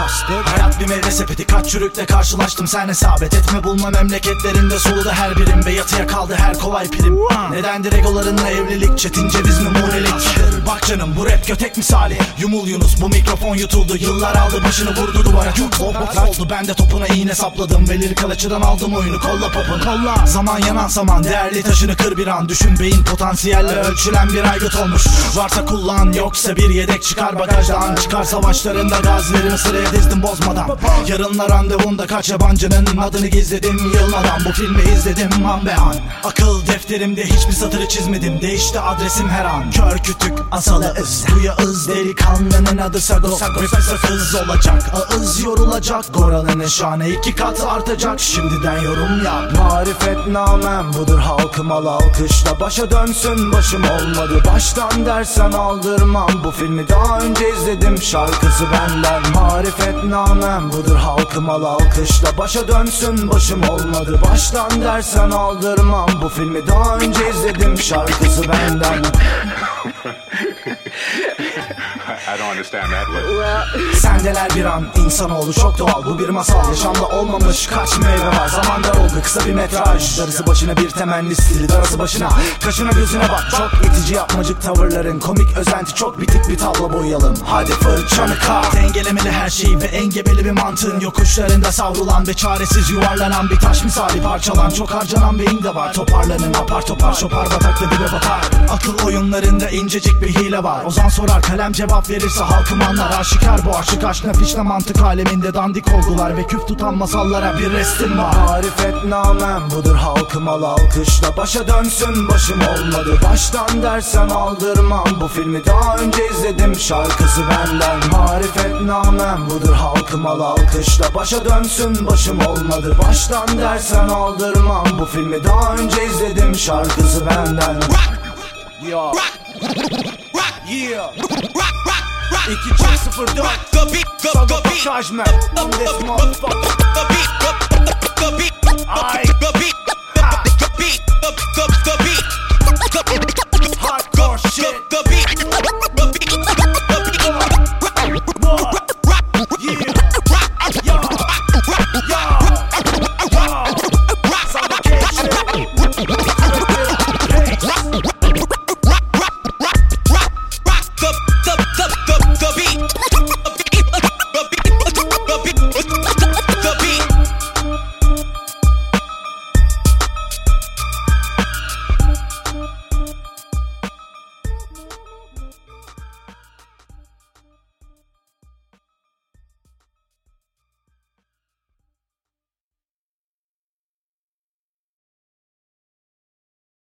kastık. Hayat bir meyve sepeti, kaç çürükle karşılaştım, sen hesap et. Etme bulma memleketlerinde soluda her birim ve yatıya kaldı her kolay prim. Nedendir egolarınla evlilik, çetin ceviz numunelik. Bak canım bu rap kötek misali, Yumul Yunus bu mikrofon yutuldu. Yıllar aldı başını vurdu duvara, çok bok oldu. Ben de topuna iğne sapladım ve lirik açıdan aldım oyunu, kolla popun kolla. Zaman yanan saman, değerli taşını kır bir an. Düşün beyin potansiyelle ölçülen bir aygıt olmuş. Varsa kullan, yoksa bir yedek çıkar bagajdan. Çıkar savaşlarında gazilerimi sıraya dizdim bozmadan. Yarınla randevunda kaç yabancının adını gizledim yılmadan. Bu filmi izledim an be an. Akıl defterimde hiçbir satırı çizmedim, değişti adresim her an. Kör kütük asalı ız, bu Yağız delikanlının adı Sago. Rap'e kız olacak, ağız yorulacak. Goral'ın şanı 2 kat artacak. Şimdiden yorum yap. Marifetnamem budur, halkım al alkışla. Başa dönsün başım olmadı, baştan dersen aldırmam. Bu filmi daha önce izledim, şarkısı benden. Marifetnamem budur, halkım al alkışla. Başa dönsün başım olmadı, baştan dersen aldırmam. Bu filmi daha önce izledim, şarkısı benden. I don't understand that but... Sendeler bir an, insanoğlu çok doğal. Bu bir masal, yaşamda olmamış kaç meyve var. Zaman dar oldu, kısa bir metraj. Darısı başına bir temenni stili, darısı başına. Kaşına gözüne bak, çok itici yapmacık tavırların. Komik özenti, çok bitik bir tablo boyayalım. Hadi fırçanı kal. Dengelemeli her şeyi ve engebeli bir mantığın yokuşlarında savrulan ve çaresiz yuvarlanan bir taş misali parçalan. Çok harcanan beyin de var, toparlanın apar topar şopar batakta dibe batar. Akıl oyunlarında incecik bir hile var. Ozan sorar, kalem cevap verirse halkım anlar. Aşikar bu aşık aşk nefişle mantık aleminde dandik olgular ve küf tutan masallara bir restim var. Marifetnamem budur, halkım al alkışla. Başa dönsün başım olmadı, baştan dersen aldırmam. Bu filmi daha önce izledim, şarkısı benden. Marifetnamem budur, halkım al alkışla. Başa dönsün başım olmadı, baştan dersen aldırmam. Bu filmi daha önce izledim, şarkısı benden. Yo. Yeah. 2.04 Sagopa Kajmer on this motherfucker. Ay.